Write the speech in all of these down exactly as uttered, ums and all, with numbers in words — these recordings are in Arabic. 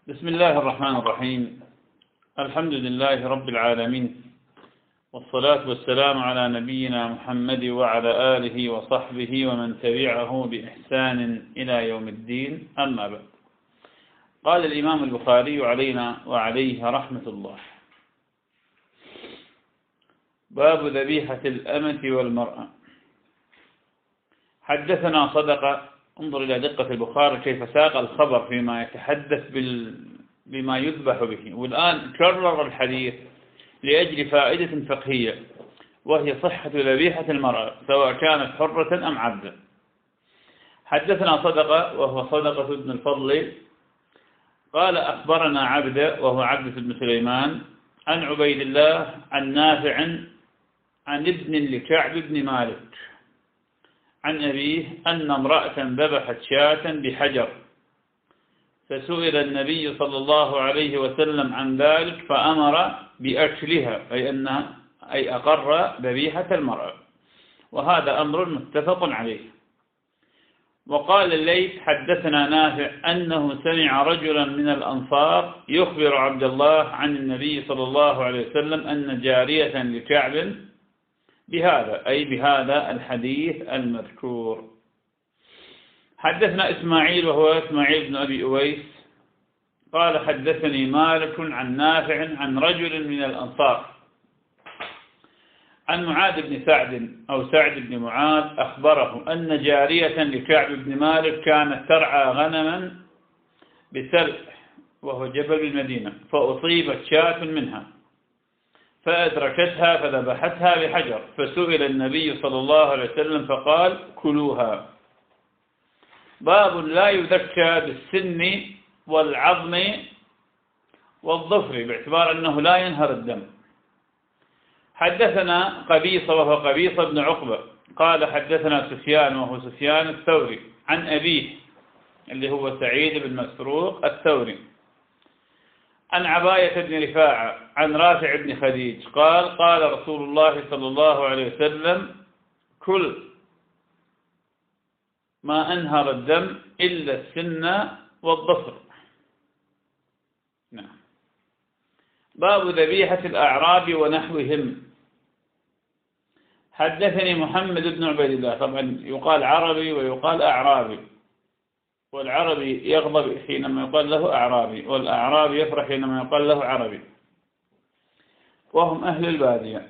بسم الله الرحمن الرحيم. الحمد لله رب العالمين، والصلاة والسلام على نبينا محمد وعلى آله وصحبه ومن تبعه بإحسان إلى يوم الدين، أما بعد. قال الإمام البخاري علينا وعليه رحمة الله: باب ذبيحة الأمة والمرأة. حدثنا صدقة. انظر إلى دقة البخاري كيف ساق الخبر فيما يتحدث بال... بما يذبح به، والآن كرر الحديث لأجل فائدة فقهية، وهي صحة ذبيحة المرأة سواء كانت حرة أم عبدا. حدثنا صدقة وهو صدقة بن الفضل قال أخبرنا عبدة وهو عبدة بن سليمان عن عبيد الله عن نافع عن ابن لكعب بن مالك عن أبيه أن امرأة ذبحت شاة بحجر، فسئل النبي صلى الله عليه وسلم عن ذلك فأمر بأكلها، أي أنها أي أقر ذبيحة المرأة، وهذا أمر متفق عليه. وقال الليث: حدثنا نافع أنه سمع رجلا من الأنصار يخبر عبد الله عن النبي صلى الله عليه وسلم أن جارية لكعب بهذا، أي بهذا الحديث المذكور. حدثنا إسماعيل وهو إسماعيل بن أبي أويس قال حدثني مالك عن نافع عن رجل من الأنصار عن معاذ بن سعد أو سعد بن معاذ أخبره أن جارية لكعب بن مالك كانت ترعى غنما بسلح وهو جبل المدينة، فأصيبت شاة منها فأدركتها فذبحتها بحجر، فسئل النبي صلى الله عليه وسلم فقال: كلوها. باب لا يذكى بالسن والعظم والظفر باعتبار أنه لا ينهر الدم. حدثنا قبيصة وهو قبيصة بن عقبة قال حدثنا سفيان وهو سفيان الثوري عن أبيه اللي هو سعيد بن مسروق الثوري عن عباية بن رفاعة عن رافع بن خديج قال: قال رسول الله صلى الله عليه وسلم: كل ما أنهر الدم إلا السن والظفر. نعم. باب ذبيحة الأعراب ونحوهم. حدثني محمد بن عبيد الله. طبعا يقال عربي ويقال أعرابي، والعربي يغضب حينما يقال له أعرابي، والأعرابي يفرح حينما يقال له عربي، وهم أهل البادية.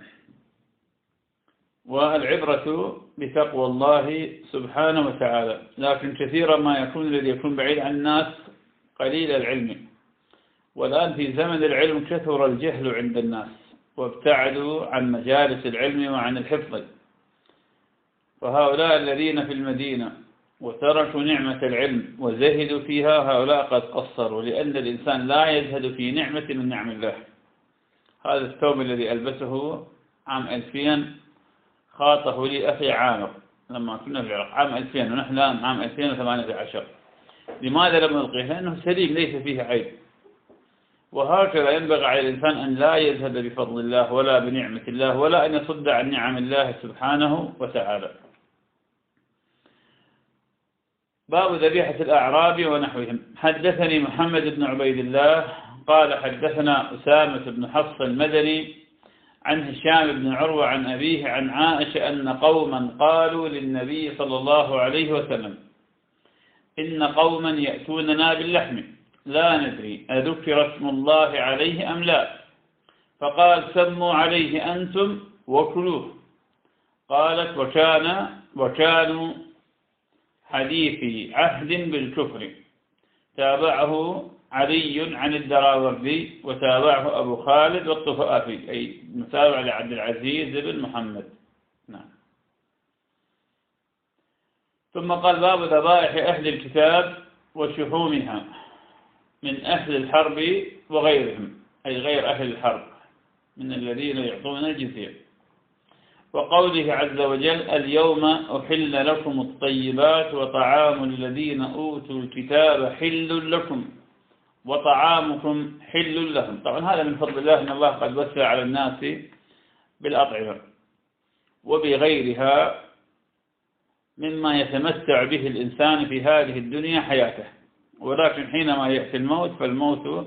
والعبرة بتقوى الله سبحانه وتعالى، لكن كثيرا ما يكون الذي يكون بعيد عن الناس قليل العلم، والآن في زمن العلم كثر الجهل عند الناس وابتعدوا عن مجالس العلم وعن الحفظ، فهؤلاء الذين في المدينة وتركوا نعمة العلم وزهدوا فيها هؤلاء قد قصروا، لأن الإنسان لا يزهد في نعمة من نعم الله. هذا الثوب الذي ألبسه عام ألفين خاطه لي أخي عامر لما كنا في العراق عام ألفين، ونحن الآن عام ألفين وثمانية عشر. لماذا لم نلقيه؟ لأنه سليم ليس فيه عيب. وهكذا ينبغي على الإنسان أن لا يزهد بفضل الله ولا بنعمة الله ولا أن يصد عن نعم الله سبحانه وتعالى. باب ذبيحة الأعراب ونحوهم. حدثني محمد بن عبيد الله قال حدثنا أسامة بن حفص المدني عن هشام بن عروة عن أبيه عن عائشة أن قوما قالوا للنبي صلى الله عليه وسلم: إن قوما يأتوننا باللحم لا ندري أذكر اسم الله عليه أم لا، فقال: سموا عليه أنتم وكلوه. قالت: وكان وكانوا حديثي عهد بالكفر. تابعه علي عن الدراوردي وتابعه أبو خالد والطفافي، أي متابع لعبد العزيز بن محمد. نعم. ثم قال: باب ذبائح أهل الكتاب وشحومها من أهل الحرب وغيرهم، أي غير أهل الحرب من الذين يعطون الجزية. وقوله عز وجل: اليوم أحل لكم الطيبات وطعام الذين أوتوا الكتاب حل لكم وطعامكم حل لهم. طبعا هذا من فضل الله أن الله قد وسع على الناس بالأطعمة وبغيرها مما يتمتع به الإنسان في هذه الدنيا حياته، ولكن حينما يأتي الموت فالموت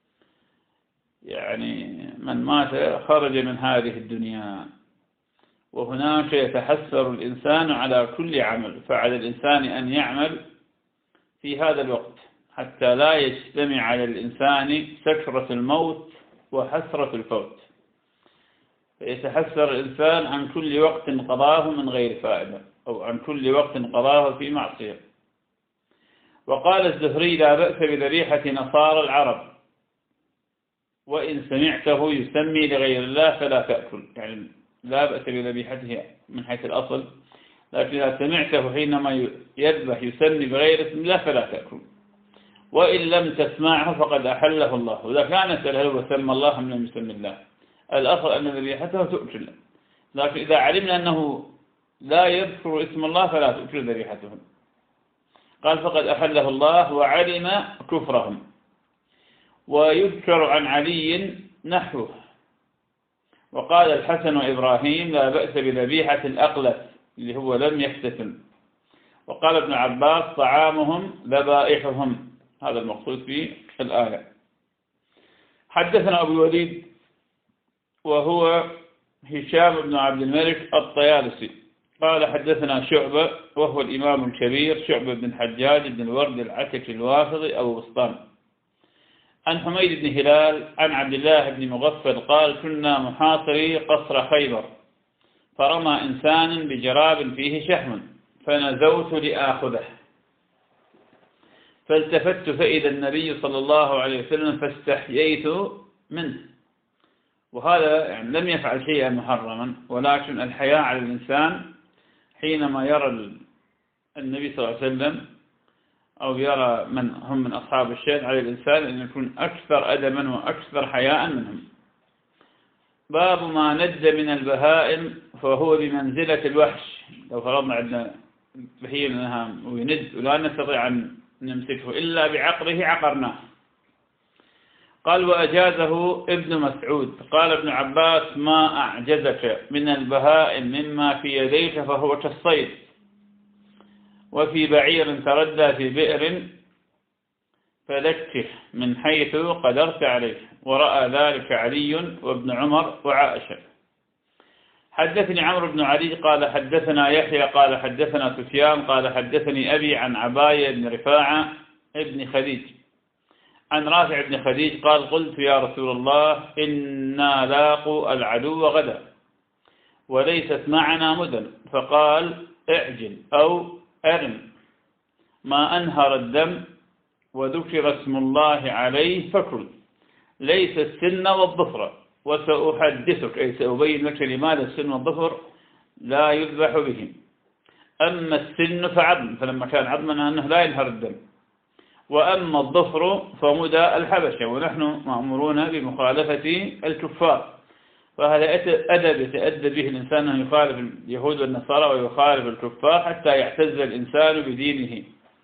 يعني من مات خرج من هذه الدنيا، وهناك يتحسر الإنسان على كل عمل، فعلى الإنسان أن يعمل في هذا الوقت حتى لا يجتمع على الإنسان سكرة الموت وحسرة الفوت، فيتحسر الإنسان عن كل وقت قضاه من غير فائدة أو عن كل وقت قضاه في معصية. وقال الزهري: لا بأس بذبيحة نصارى العرب، وإن سمعته يسمي لغير الله فلا تأكل، يعني لا بأس بذبيحته من حيث الأصل، لكن إذا سمعته حينما يذبح يسمي بغير اسم الله فلا تأكل، وإن لم تسمعه فقد أحله الله. وإذا كان يسأل هل هو سمى الله أم لم يسمي الله، الأصل أن ذبيحته تؤكل، لكن إذا علمنا أنه لا يذكر اسم الله فلا تؤكل ذبيحته. قال: فقد أحله الله وعلم كفرهم. ويذكر عن علي نحوه. وقال الحسن وإبراهيم: لا بأس بذبيحة الأقلس اللي هو لم يختتم. وقال ابن عباس: طعامهم ذبائحهم، هذا المقصود في الآية. حدثنا أبو الوليد وهو هشام بن عبد الملك الطيالسي قال: حدثنا شعبة وهو الإمام الكبير شعبة بن حجاج بن الورد العتكي الوافضي أبو بسطام، عن حميد بن هلال عن عبد الله بن مغفل قال: كنا محاصري قصر خيبر، فرمى إنسان بجراب فيه شحم، فنزوت لآخذه، فالتفت فإذا النبي صلى الله عليه وسلم فاستحييت منه. وهذا يعني لم يفعل شيئا محرما، ولكن الحياء على الإنسان حينما يرى النبي صلى الله عليه وسلم أو يرى من هم من أصحاب الشيء، على الإنسان أن يكون أكثر أدبا وأكثر حياء منهم. باب ما ند من البهائم فهو بمنزلة الوحش. لو فرضنا عندنا بهيمة منها ويند ولا نستطيع أن نمسكه إلا بعقره عقرناه. قال: وأجازه ابن مسعود. قال ابن عباس: ما أعجزك من البهائم مما في يديك فهو كالصيد، وفي بعير تردى في بئر فدكه من حيث قدرت عليه، ورأى ذلك علي وابن عمر وعائشة. حدثني عمرو بن علي قال: حدثنا يحيى قال: حدثنا سفيان قال: حدثني أبي عن عباية بن رفاعة ابن خديج عن رافع بن خديج قال: قلت يا رسول الله إنا لاقوا العدو غدا وليست معنا مدن، فقال: اعجل أو أرم ما أنهر الدم وذكر اسم الله عليه فكل، ليس السن والظفر، وسأحدثك أي سأبين لك لماذا السن والظفر لا يذبح بهم. أما السن فعظم، فلما كان عظما أنه لا ينهر الدم، وأما الظفر فمدى الحبشة، ونحن مأمورون بمخالفة الكفار، فهذا أدب يتأدب به الإنسان أن يخالف اليهود والنصارى ويخالف الكفار حتى يعتز الإنسان بدينه.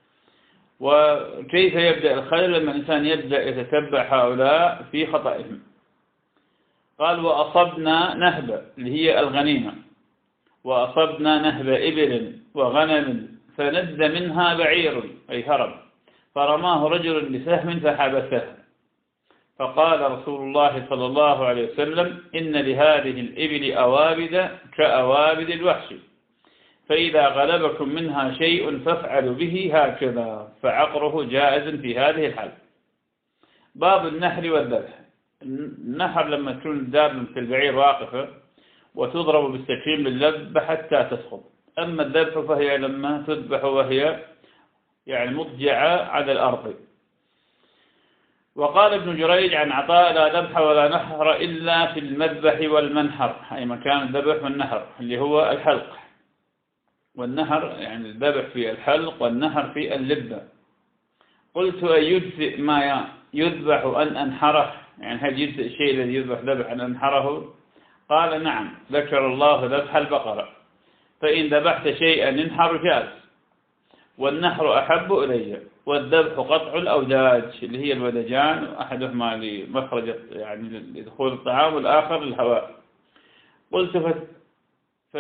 وكيف يبدأ الخير لما الإنسان يبدأ يتتبع هؤلاء في خطئهم. قال: وأصبنا نهبة اللي هي الغنيمة، وأصبنا نهب إبل وغنم فند منها بعير أي هرب، فرماه رجل بسهم فحبسه، فقال رسول الله صلى الله عليه وسلم: إن لهذه الإبل أوابد كأوابد الوحش، فإذا غلبكم منها شيء فافعلوا به هكذا، فعقره جائز في هذه الحال. باب النحر والذبح. النحر لما تكون الدابة في البعير واقفة وتضرب بالسكين باللب حتى تسقط، أما الذبح فهي لما تذبح وهي يعني مضجعة على الأرض. وقال ابن جريج عن عطاء: لا ذبح ولا نحر إلا في المذبح والمنحر، أي مكان الذبح والنحر اللي هو الحلق، والنحر يعني الذبح في الحلق والنحر في اللبة. قلت: أن يجزئ ما يذبح أن أنحره، يعني هل يجزئ الشيء الذي يذبح ذبح أن أنحره؟ قال: نعم، ذكر الله ذبح البقرة، فإن ذبحت شيئا انحر جاز، والنحر أحب إلي، والذبح قطع الأوداج اللي هي الودجان، أحدهما لمخرج يعني لدخول الطعام والآخر للهواء. قلت: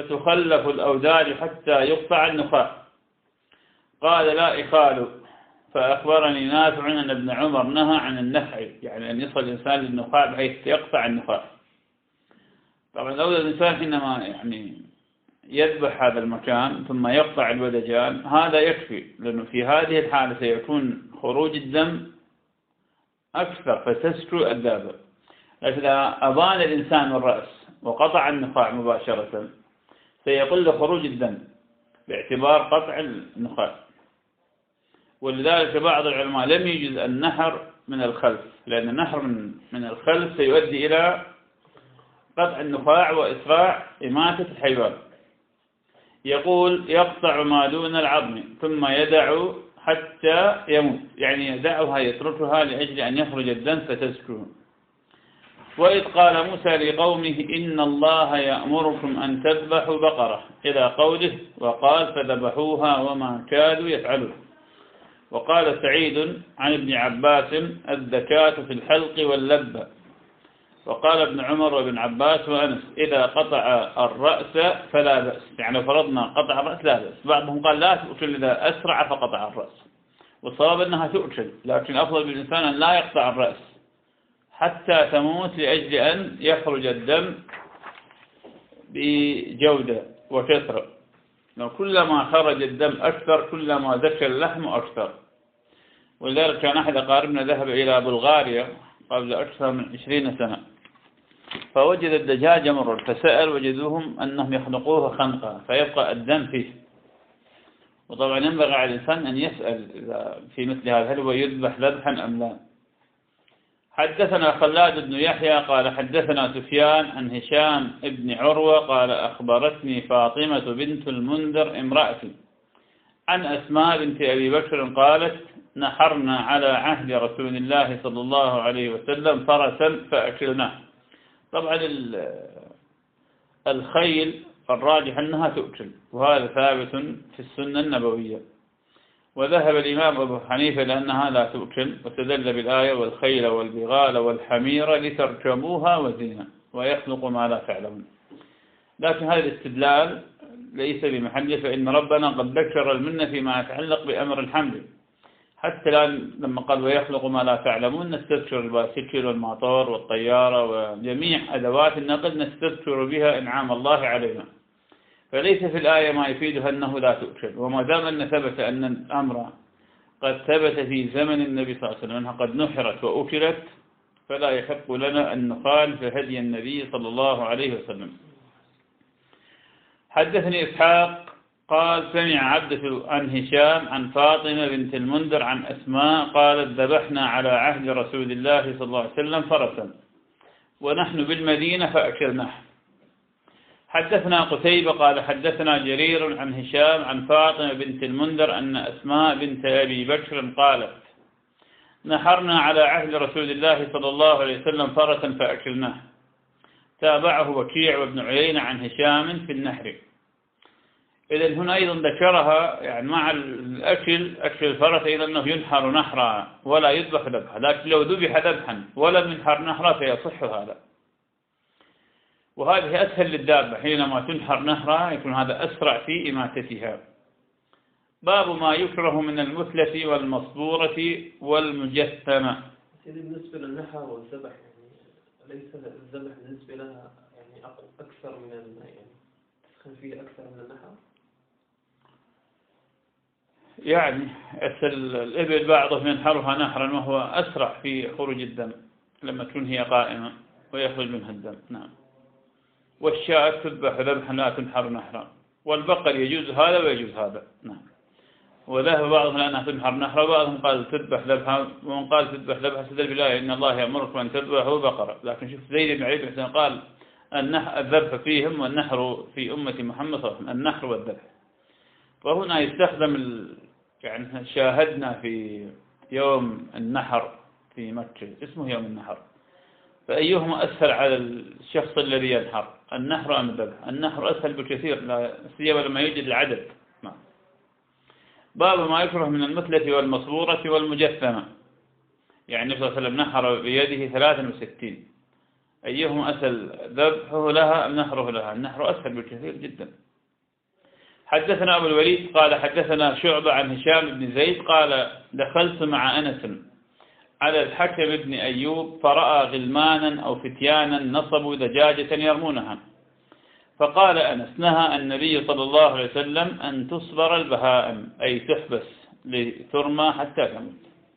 فتخلف الأوداج حتى يقطع النخاع. قال: لا إخال، فأخبرني نافع أن ابن عمر نهى عن النفع، يعني أن يصل الإنسان للنخاع بحيث يقطع النخاع. طبعا لو الإنسان حينما يعني يذبح هذا المكان ثم يقطع الودجان هذا يكفي، لأنه في هذه الحالة سيكون خروج الدم أكثر فتسكو الدابة. لكن إذا أبان الإنسان الرأس وقطع النخاع مباشرة سيقل خروج الدم باعتبار قطع النخاع. ولذلك بعض العلماء لم يجوز النحر من الخلف، لأن النحر من من الخلف سيؤدي إلى قطع النخاع وإسراع إماتة الحيوان. يقول يقطع ما دون العظم ثم يدع حتى يموت، يعني يدعها يتركها لأجل أن يخرج الدم فتسكن. وإذ قال موسى لقومه إن الله يأمركم أن تذبحوا بقرة إلى قوله وقال فذبحوها وما كادوا يفعلون. وقال سعيد عن ابن عباس الزكاة في الحلق واللبة. وقال ابن عمر وابن عباس وأنس إذا قطع الرأس فلا بأس، يعني لو فرضنا قطع الرأس لا بأس. بعضهم قال لا تؤكل إذا أسرع فقطع الرأس، والصواب أنها تؤكل، لكن أفضل بالإنسان أن لا يقطع الرأس حتى تموت لأجل أن يخرج الدم بجودة وكثرة. كلما خرج الدم أكثر كلما ذكى اللحم أكثر. ولذلك كان أحد أقاربنا ذهب إلى بلغاريا قبل أكثر من عشرين سنة فوجد الدجاج مرر، فسأل وجدوهم أنهم يخنقوه خنقا فيبقى الدم فيه. وطبعا ينبغي على الإنسان أن يسأل في مثل هذا هل هو يذبح ذبحا أم لا. حدثنا خلاد بن يحيى قال حدثنا سفيان عن هشام بن عروة قال أخبرتني فاطمة بنت المنذر امرأتي عن أسماء بنت أبي بكر قالت نحرنا على عهد رسول الله صلى الله عليه وسلم فرسا فأكلناه. طبعا الخيل الراجح أنها تؤكل، وهذا ثابت في السنة النبوية. وذهب الإمام أبو حنيفة لأنها لا تؤكل، واستدل بالآية والخيل والبغال والحمير لتركبوها وزينة ويخلق ما لا تعلمون. لكن هذا الاستدلال ليس بمحله، فإن ربنا قد ذكر المنة فيما يتعلق بأمر الحمل، حتى الآن لما قال ويخلق ما لا تعلمون نستذكر الباسكل والمطار والطيارة وجميع أدوات النقل نستذكر بها إنعام الله علينا. فليس في الآية ما يفيدها أنه لا تؤكل. وما دام أن ثبت أن الأمر قد ثبت في زمن النبي صلى الله عليه وسلم أنها قد نحرت وأكلت فلا يحق لنا أن نخالف هدي النبي صلى الله عليه وسلم. حدثني إسحاق قال سمع عبدة عن هشام عن فاطمة بنت المنذر عن أسماء قالت ذبحنا على عهد رسول الله صلى الله عليه وسلم فرسا ونحن بالمدينة فأكلناه. حدثنا قتيبة قال حدثنا جرير عن هشام عن فاطمة بنت المنذر أن أسماء بنت أبي بكر قالت نحرنا على عهد رسول الله صلى الله عليه وسلم فرسا فأكلناه. تابعه وكيع وابن عيينة عن هشام في النحر. إذن هنا أيضا ذكرها يعني مع الأكل أكل الفرس أيضا أنه ينحر نحرا ولا يذبح ذبحا، لكن لو ذبح ذبحا ولم ينحر نحرا فيصح هذا. وهذه أسهل للدابة، حينما تنحر نحرا يكون هذا أسرع في إماتتها. باب ما يكره من المثلة والمصبورة والمجثمة. بالنسبة للنحر والذبح يعني ليس الذبح بالنسبة لها يعني أكثر من يعني تدخل فيه أكثر من النحر؟ يعني الإبل بعضهم ينحرها نحرا وهو أسرع في خروج الدم لما تكون هي قائمة ويخرج منها الدم. نعم. والشاة تذبح ذبحا لا تنحر نحرا، والبقر يجوز هذا ويجوز هذا. نعم. وذهب بعضهم لأنها تنحر نحرا، بعضهم قال تذبح ذبحا، ومن قال تذبح ذبحا استدل بالآية إن الله يأمركم أن تذبحوا بقرة. لكن شوف زيد بن علي بن قال الذبح فيهم والنحر في أمة محمد صلى الله عليه وسلم، النحر والذبح. وهنا يستخدم ال... يعني شاهدنا في يوم النحر في مكة اسمه يوم النحر، فأيهما أسهل على الشخص الذي ينحر، النحر أم الذبح؟ النحر أسهل بكثير لا سيما لما يوجد العدد. نعم. باب ما يكره من المثلة والمصبورة والمجثمة. يعني النبي صلى الله عليه وسلم نحر بيده ثلاثا وستين، أيهما أسهل ذبحه لها أم نحره لها؟ النحر أسهل بكثير جدا. حدثنا أبو الوليد قال حدثنا شعبة عن هشام بن زيد قال دخلت مع أنس على الحكم بن أيوب فرأى غلمانا أو فتيانا نصبوا دجاجة يرمونها، فقال أنس نهى النبي صلى الله عليه وسلم أن تصبر البهائم، أي تحبس لترمى حتى تموت.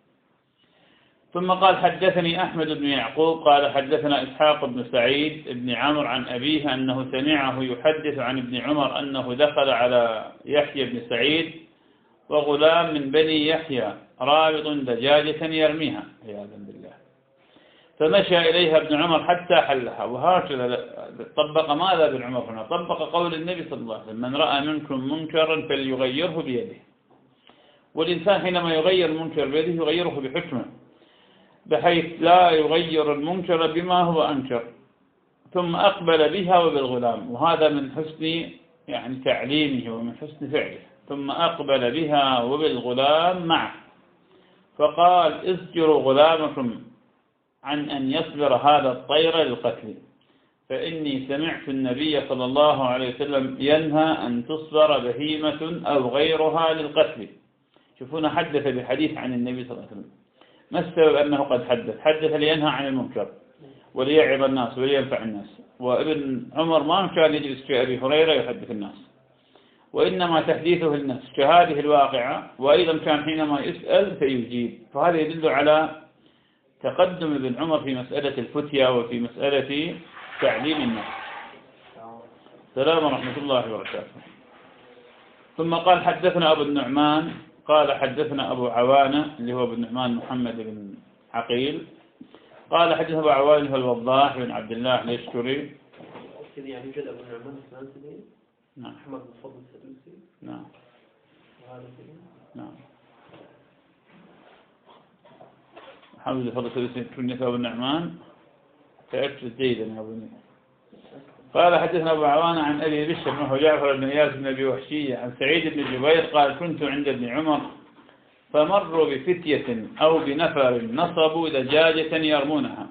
ثم قال حدثني أحمد بن يعقوب قال حدثنا إسحاق بن سعيد بن عمرو عن أبيه أنه سمعه يحدث عن ابن عمر أنه دخل على يحيى بن سعيد وغلام من بني يحيى رابط دجاجة يرميها عياذا بالله، فمشى إليها ابن عمر حتى حلها. وهكذا طبق ماذا ابن عمر هنا؟ طبق قول النبي صلى الله عليه وسلم من رأى منكم منكرا فليغيره بيده. والإنسان حينما يغير المنكر بيده يغيره بحكمه، بحيث لا يغير المنكر بما هو أنكر. ثم أقبل بها وبالغلام، وهذا من حسن يعني تعليمه ومن حسن فعله. ثم أقبل بها وبالغلام معه فقال اسجروا غلامكم عن أن يصبر هذا الطير للقتل، فإني سمعت النبي صلى الله عليه وسلم ينهى أن تصبر بهيمة أو غيرها للقتل. شوفونا حدث بحديث عن النبي صلى الله عليه وسلم، ما السبب أنه قد حدث؟ حدث لينهى عن المنكر وليعظ الناس ولينفع الناس. وابن عمر ما كان يجلس في أبي هريرة يحدث الناس، وإنما تحديثه للناس كهذه الواقعة، وأيضا كان حينما يسأل فيجيب. فهذا يدل على تقدم ابن عمر في مسألة الفتية وفي مسألة تعليم الناس. السلام ورحمة الله وبركاته. ثم قال حدثنا أبو النعمان قال حدثنا أبو عوانة اللي هو ابن نعمان محمد بن عقيل قال حدثنا أبو عوانة هو الوضاح بن عبد الله اليشكري. يعني يوجد أبو النعمان الثلاثي. نعم. أحمد بن فضل السدوسي. نعم. وهذا نعم. محمد بن فضل السدوسي كنية أبو النعمان تأكد جيدا يا أبو. قال حدثنا أبو عوانة عن أبي بشر بن جعفر بن إياس بن أبي وحشية عن سعيد بن جبير قال كنت عند ابن عمر فمروا بفتية أو بنفر نصبوا دجاجة يرمونها،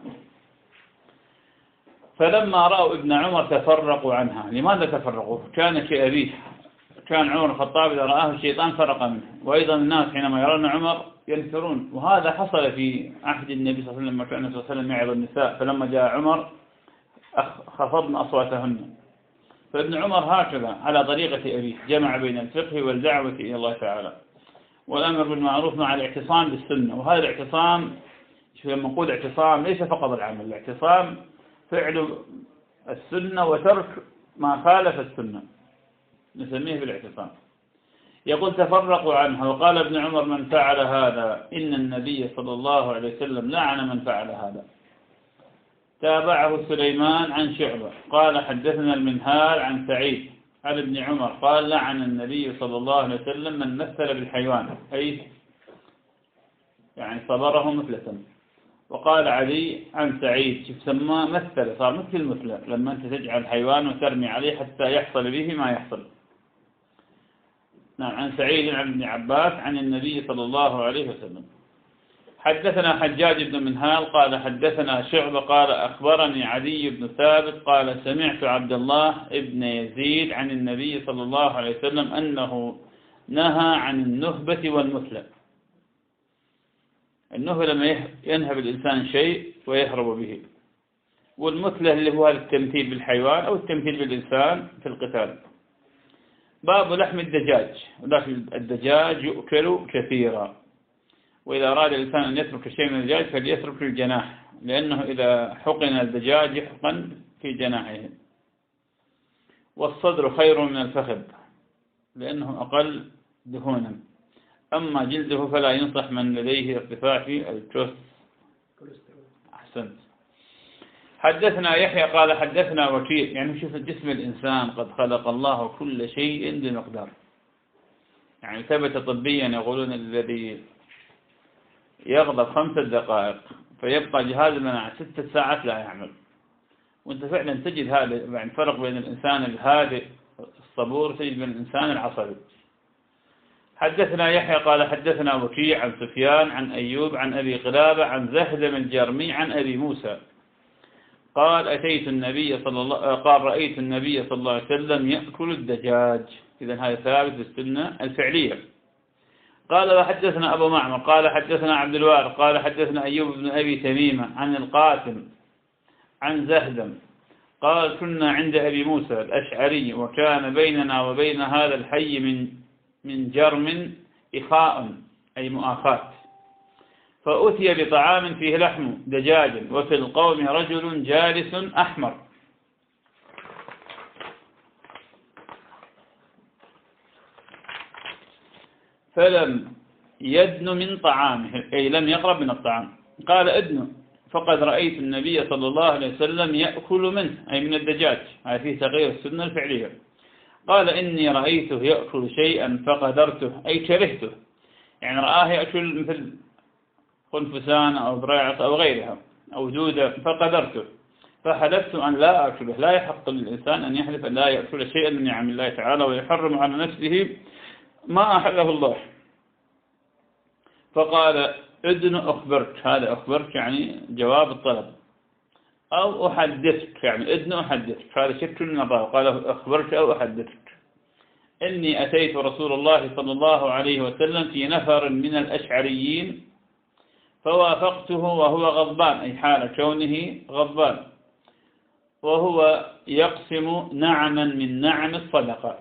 فلما رأوا ابن عمر تفرقوا عنها. لماذا تفرقوا؟ كان كأبيه، كان عمر الخطاب إذا رآه الشيطان فرق منه، وأيضا الناس حينما يرون عمر ينفرون. وهذا حصل في عهد النبي صلى الله عليه وسلم لما كان النبي صلى الله عليه وسلم يعظ النساء، فلما جاء عمر خفضن أصواتهن. فابن عمر هكذا على طريقة أبيه جمع بين الفقه والدعوة إلى الله تعالى والأمر بالمعروف مع الاعتصام بالسنة. وهذا الاعتصام لما نقول اعتصام ليس فقط العمل، الاعتصام فعل السنة وترك ما خالف السنة نسميه بالاعتصام. يقول تفرقوا عنها. وقال ابن عمر من فعل هذا إن النبي صلى الله عليه وسلم لعن من فعل هذا. تابعه سليمان عن شعبة قال حدثنا المنهال عن سعيد عن ابن عمر قال لعن النبي صلى الله عليه وسلم من مثل بالحيوان، أي يعني صبره مثلة. وقال علي عن سعيد شوف سماه مثل، صار مثل المثلة لما أنت تجعل حيوان وترمي عليه حتى يحصل به ما يحصل. نعم. عن سعيد عن ابن عباس عن النبي صلى الله عليه وسلم. حدثنا حجاج بن منهال قال حدثنا شعبة قال أخبرني علي بن ثابت قال سمعت عبد الله ابن يزيد عن النبي صلى الله عليه وسلم أنه نهى عن النهبة والمثلة. النهبة لما ينهب الإنسان شيء ويهرب به، والمثلة اللي هو التمثيل بالحيوان أو التمثيل بالإنسان في القتال. باب لحم الدجاج. لحم الدجاج يؤكل كثيرا، وإذا أراد الإنسان أن يترك شيء من الدجاج فليترك الجناح، لأنه إذا حقن الدجاج يحقن في جناحه. والصدر خير من الفخذ لأنه أقل دهونا، أما جلده فلا ينصح من لديه ارتفاع في الكوليسترول. أحسنت. حدثنا يحيى قال حدثنا وكيع. يعني شوف جسم الإنسان قد خلق الله كل شيء بمقدار. يعني ثبت طبيا يقولون الذي يغضب خمسة دقائق فيبقى جهاز المناعة ستة ساعات لا يعمل. وانت فعلا تجد هذا يعني فرق بين الإنسان الهادئ الصبور تجد بين الإنسان العصبي. حدثنا يحيى قال حدثنا وكيع عن سفيان عن أيوب عن أبي قلابة عن زهدم الجرمي عن أبي موسى قال أتيت النبي صلى الله قال رأيت النبي صلى الله عليه وسلم يأكل الدجاج. إذن هذا ثابت بالسنة الفعلية. قال وحدثنا أبو معمر قال حدثنا عبد الوارث قال حدثنا أيوب بن أبي تميمة عن القاسم عن زهدم قال كنا عند أبي موسى الأشعري وكان بيننا وبين هذا الحي من من جرم إخاء أي مؤاخاة، فأتي بطعام فيه لحم دجاج وفي القوم رجل جالس أحمر، فلم يدن من طعامه أي لم يقرب من الطعام. قال ادن فقد رأيت النبي صلى الله عليه وسلم يأكل منه أي من الدجاج، هذا فيه تغيير السنة الفعلية. قال إني رأيته يأكل شيئا فقدرته أي كرهته، يعني رآه يأكل مثل خنفسان أو ضريعة أو غيرها أو جودة فقدرته، فحلفت أن لا أكله. لا يحق للإنسان أن يحلف أن لا يأكل شيئا من نعم الله تعالى ويحرم على نفسه ما أحله الله. فقال ادن أخبرك، هذا أخبرك يعني جواب الطلب، أو أحدثك يعني ادن أحدثك، هذا شك من الراوي قال أخبرك أو أحدثك. إني أتيت رسول الله صلى الله عليه وسلم في نفر من الأشعريين فوافقته وهو غضبان أي حال كونه غضبان، وهو يقسم نعما من نعم الصدقة،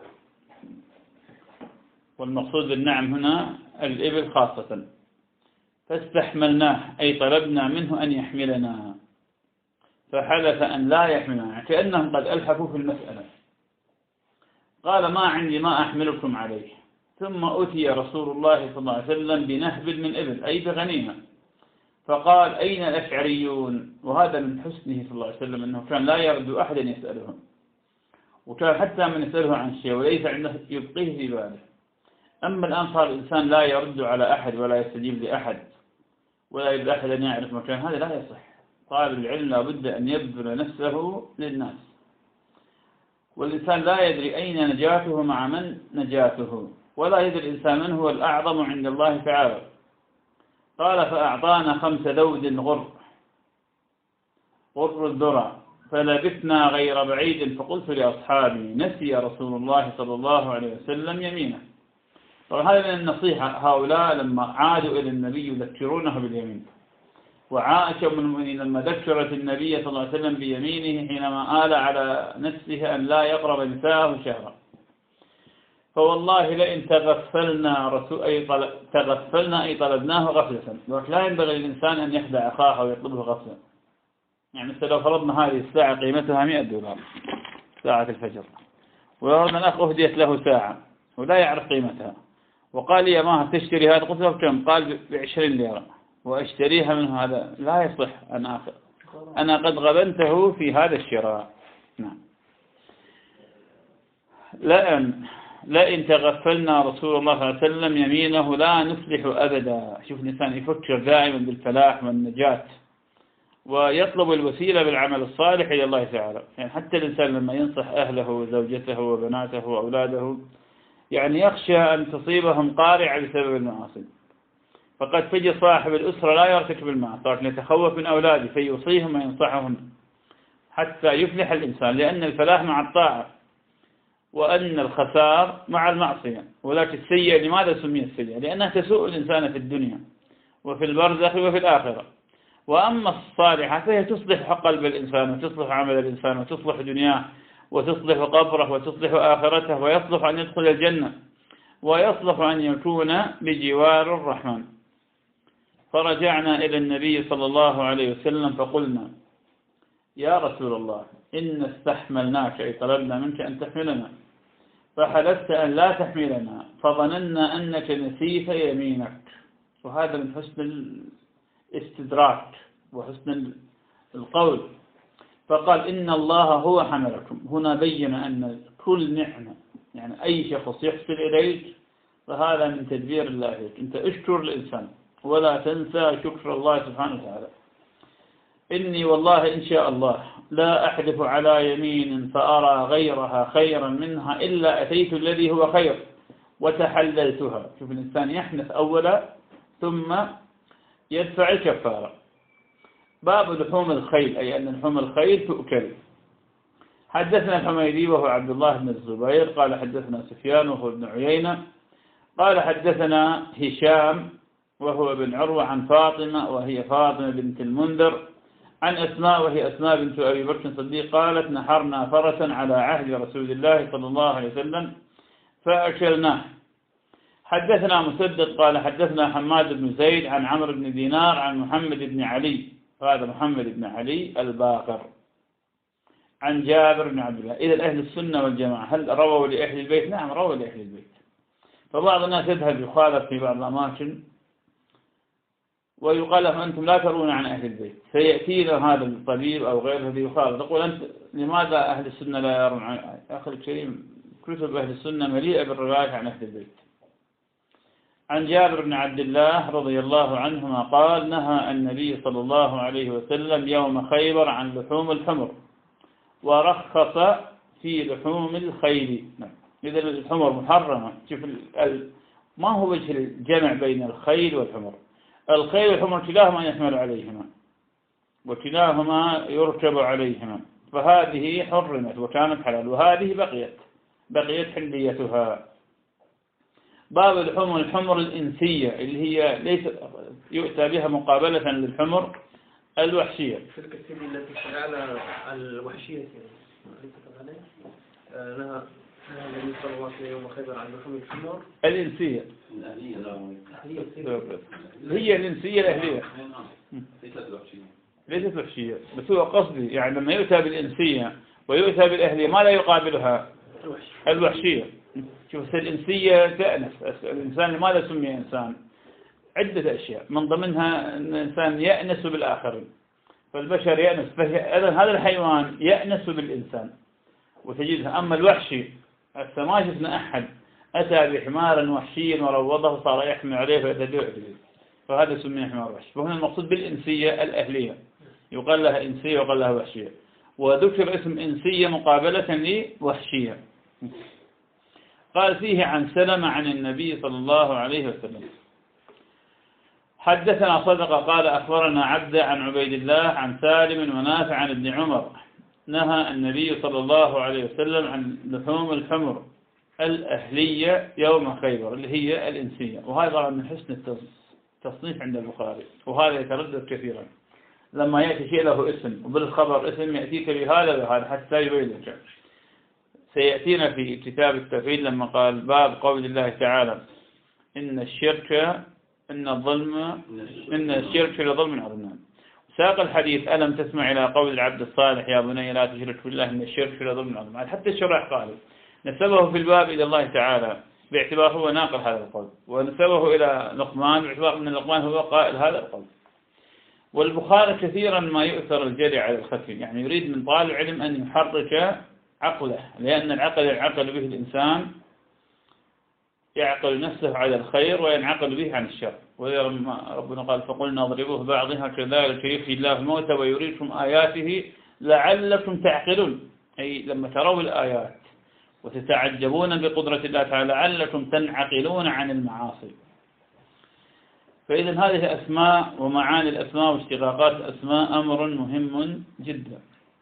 والمقصود بالنعم هنا الإبل خاصة. فاستحملناه أي طلبنا منه أن يحملنا، فحلف أن لا يحملنا كأنهم قد ألحفوا في المسألة. قال ما عندي ما أحملكم عليه. ثم أتي رسول الله صلى الله عليه وسلم بنهب من إبل أي بغنيمة، فقال أين الأشعريون؟ وهذا من حسنه صلى الله عليه وسلم أنه كان لا يرد أحدا يسألهم، وكان حتى من يسأله عن شيء وليس عنده يبقيه في باله. أما الآن صار الإنسان لا يرد على أحد ولا يستجيب لأحد ولا يريد أحد أن يعرف مكان، هذا لا يصح. طالب العلم لابد أن يبذل نفسه للناس، والإنسان لا يدري أين نجاته مع من نجاته، ولا يدري الإنسان من هو الأعظم عند الله تعالى. قال فأعطانا خمس ذود غر غر الذرة، فلبثنا غير بعيد، فقلت لأصحابي نسي رسول الله صلى الله عليه وسلم يمينه. طبعا هذا من النصيحة، هؤلاء لما عادوا إلى النبي يذكرونه باليمين، وعائشة أم المؤمنين لما ذكرت النبي صلى الله عليه وسلم بيمينه حينما آل على نفسه أن لا يقرب نساءه شهرا. فوالله لئن تغفلنا رسول أي طلب تغفلنا أي طلبناه غفلة، لا ينبغي للإنسان أن يخدع أخاه ويطلبه غفلة. يعني لو فرضنا هذه الساعة قيمتها مئة دولار ساعة الفجر، وفرضنا الأخ أهديت له ساعة ولا يعرف قيمتها، وقال لي يا ماهر تشتري هذا، قلت له كم؟ قال بعشرين ليرة وأشتريها منه، هذا لا يصح أن آخذ، أنا قد غبنته في هذا الشراء. نعم. لأن لئن تغفلنا رسول الله صلى الله عليه وسلم يمينه لا نفلح أبدا. شوف الإنسان يفكر دائما بالفلاح والنجاة ويطلب الوسيلة بالعمل الصالح إلى الله تعالى. يعني حتى الإنسان لما ينصح أهله وزوجته وبناته وأولاده يعني يخشى أن تصيبهم قارعة بسبب المعاصي، فقد تجي صاحب الأسرة لا يرتكب المعاصي لكن يتخوف من أولاده فيوصيهم وينصحهم حتى يفلح الإنسان، لأن الفلاح مع الطاعة وأن الخسار مع المعصية. ولكن السيئة لماذا سميت السيئة؟ لأنها تسوء الإنسان في الدنيا وفي البرزخ وفي الآخرة. وأما الصالحة فهي تصلح قلب الإنسان وتصلح عمل الإنسان وتصلح دنياه وتصلح قبره وتصلح آخرته، ويصلح أن يدخل الجنة ويصلح أن يكون بجوار الرحمن. فرجعنا إلى النبي صلى الله عليه وسلم فقلنا يا رسول الله إن استحملناك أي طلبنا منك أن تحملنا، فحلفت أن لا تحملنا، فظننا أنك نسيت يمينك. وهذا من حسن الاستدراك وحسن القول. فقال إن الله هو حملكم. هنا بين أن كل نعمة يعني أي شخص يحسن إليك فهذا من تدبير الله عليك. أنت اشكر الإنسان ولا تنسى شكر الله سبحانه وتعالى. إني والله إن شاء الله لا أحلف على يمين فأرى غيرها خيرا منها إلا أتيت الذي هو خير وتحللتها. شوف الإنسان يحنث أولا ثم يدفع الكفارة. باب لحوم الخيل أي أن لحوم الخيل تؤكل. حدثنا الحميدي وهو عبد الله بن الزبير قال حدثنا سفيان وهو ابن عيينة قال حدثنا هشام وهو بن عروة عن فاطمة وهي فاطمة بنت المنذر عن أسماء وهي أسماء بنت أبي بكر الصديق قالت نحرنا فرسا على عهد رسول الله صلى الله عليه وسلم فأكلناه. حدثنا مسدد قال حدثنا حماد بن زيد عن عمرو بن دينار عن محمد بن علي، هذا محمد بن علي الباقر، عن جابر بن عبد الله. إذا أهل السنة والجماعة هل رووا لأهل البيت؟ نعم رووا لأهل البيت. فبعض الناس يذهب يخالف في بعض الأماكن ويقال لهم أنتم لا ترون عن أهل البيت، سيأتينا هذا الطبيب أو غيره الذي يخالف تقول أنت لماذا أهل السنة لا يرون عن أخي الكريم؟ كتب أهل السنة مليئة بالروايات عن أهل البيت. عن جابر بن عبد الله رضي الله عنهما قال نهى النبي صلى الله عليه وسلم يوم خيبر عن لحوم الحمر ورخص في لحوم الخيل. إذا الحمر محرمة. شوف ما هو وجه الجمع بين الخيل والحمر؟ الخيل والحمر كلاهما يحمل عليهما وكلاهما يركب عليهما، فهذه حرمت وكانت حلال وهذه بقيت بقيت حليتها. باب لحوم الحمر الإنسية اللي هي ليس يؤتى بها مقابلة للحمر الوحشية. تلك السيدة التي على الوحشية لها النبي صلى الله عليه وسلم يوم خيبر عن لحوم الحمر الإنسية هي الإنسية الأهلية ليست وحشية، بس هو قصدي يعني لما يؤتى بالإنسية ويؤتى بالأهلية ما لا يقابلها الوحشية. شوف الإنسية تأنس، الإنسان لماذا سمي إنسان؟ عدة أشياء من ضمنها أن الإنسان يأنس بالآخرين، فالبشر يأنس، هذا الحيوان يأنس بالإنسان وتجدها. أما الوحشي ما شفنا أحد أتى بحمار وحشي وروضه صار يحمل عليه فيتدعو إليه، فهذا سمي حمار وحشي. فهنا المقصود بالإنسية الأهلية، يقال لها إنسية ويقال لها وحشية، وذكر اسم إنسية مقابلة لوحشية. قال فيه عن سلمة عن النبي صلى الله عليه وسلم حدثنا صدقة قال أخبرنا عبد عن عبيد الله عن سالم ونافع عن ابن عمر نهى النبي صلى الله عليه وسلم عن لحوم الحمر الأهلية يوم خيبر اللي هي الإنسية. وهذا من حسن التصنيف عند البخاري، وهذا يتردد كثيرا لما يأتي شيء له اسم وبالخبر اسم يأتيك بهذا وهذا حتى يبين لك. سيأتينا في كتاب التوحيد لما قال باب قول الله تعالى إن الشرك إن الظلم إن الشرك لظلم عظيم. ساق الحديث ألم تسمع إلى قول العبد الصالح يا بني لا تشرك بالله إن الشرك لظلم عظيم. حتى الشرح قالوا نسبه في الباب إلى الله تعالى باعتبار هو ناقل هذا القول، ونسبه إلى لقمان باعتبار أن لقمان هو قائل هذا القول. والبخاري كثيرا ما يؤثر الجري على الخفي، يعني يريد من طالب العلم أن يحرك عقله، لأن العقل ينعقل به الإنسان، يعقل نفسه على الخير وينعقل به عن الشر. ولما ربنا قال فقلنا اضربوه بعضها كذلك يحيي الله الموتى ويريكم آياته لعلكم تعقلون، أي لما تروا الآيات وتتعجبون بقدرة الله تعالى لعلكم تنعقلون عن المعاصي. فإذا هذه أسماء ومعاني الأسماء واشتقاقات الأسماء أمر مهم جدا.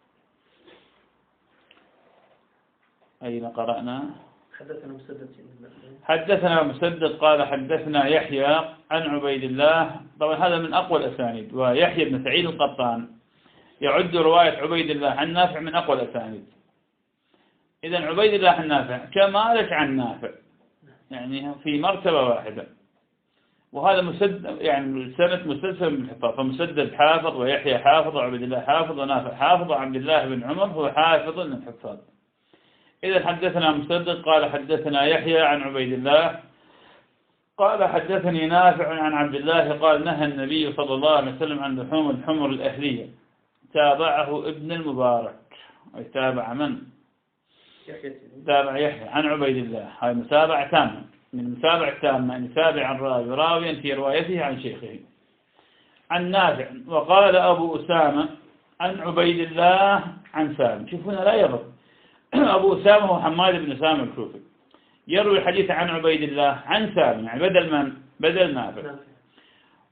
أين قرأنا؟ حدثنا مسدد حدثنا مسدد قال حدثنا يحيى عن عبيد الله. طبعا هذا من أقوى الأسانيد، ويحيى بن سعيد القطان يعد رواية عبيد الله عن نافع من أقوى الأسانيد. إذن عبيد الله عن نافع كمالك عن نافع، يعني في مرتبة واحدة. وهذا مسدد يعني السنة مسلسل بالحفاظ، فمسدد حافظ ويحيى حافظ وعبيد الله حافظ ونافع حافظ وعبد الله بن عمر هو حافظ من الحفاظ. إذا حدثنا مسدد قال حدثنا يحيى عن عبيد الله قال حدثني نافع عن عبد الله قال نهى النبي صلى الله عليه وسلم عن لحوم الحمر الأهلية. تابعه ابن المبارك، أي تابع من؟ تابع يحيى عن عبيد الله. هاي متابعة تامة من المتابعة التامة أن يتابع عن راوي راويا في روايته عن شيخه عن نافع. وقال أبو أسامة عن عبيد الله عن سالم. شوفونا لا يضر أبو أسامة هو حماد بن سالم الكوفي يروي الحديث عن عبيد الله عن سالم، يعني بدل من؟ بدل نافع.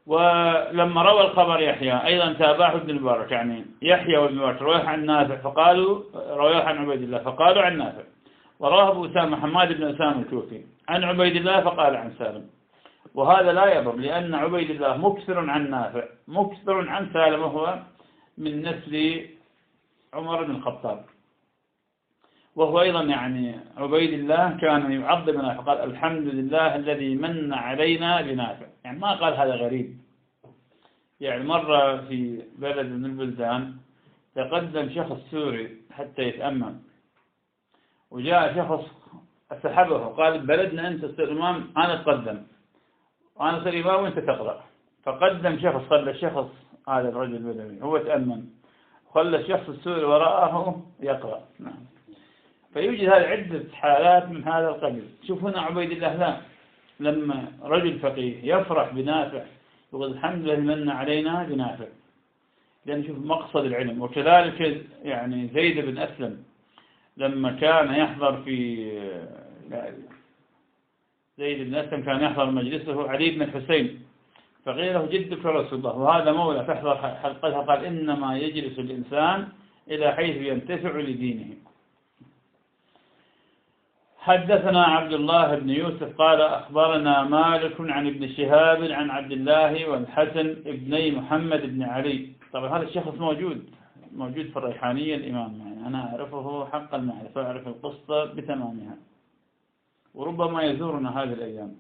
ولما روى الخبر يحيى أيضا تابعه ابن المبارك، يعني يحيى وابن المبارك رواه عن نافع فقالوا رواه عن عبيد الله فقالوا عن نافع، ورواه أبو أسامة حماد بن أسامة الكوفي عن عبيد الله فقال عن سالم. وهذا لا يضر لأن عبيد الله مكثر عن نافع مكثر عن سالم وهو من نسل عمر بن الخطاب، وهو أيضا يعني عبيد الله كان يعظم نافع، قال الحمد لله الذي من علينا بنافع، يعني ما قال هذا غريب. يعني مرة في بلد من البلدان تقدم شخص سوري حتى يتأمم، وجاء شخص سحبه وقال بلدنا أنت تصير إمام أنا أتقدم وأنا أصير إمام وأنت تقرأ. فقدم شخص خلى الشخص هذا الرجل البدوي هو تأمم، خلى الشخص السوري وراءه يقرأ. نعم. فيوجد هذه عدة حالات من هذا القبيل. شوف هنا عبيد الله لا، لما رجل فقيه يفرح بنافع يقول الحمد لله من علينا بنافع، لأن شوف مقصد العلم. وكذلك يعني زيد بن أسلم لما كان يحضر في زيد بن أسلم كان يحضر مجلسه علي بن الحسين، فقيل له جدك رسول الله وهذا مولى تحضر حلقتها، قال إنما يجلس الإنسان إلى حيث ينتفع لدينه. حدثنا عبد الله بن يوسف قال أخبرنا مالك عن ابن شهاب عن عبد الله والحسن ابني محمد بن علي. طبعا هذا الشخص موجود موجود في الريحانية الإمام، يعني أنا أعرفه حق المعرفة، أعرف القصة بتمامها وربما يزورنا هذه الأيام.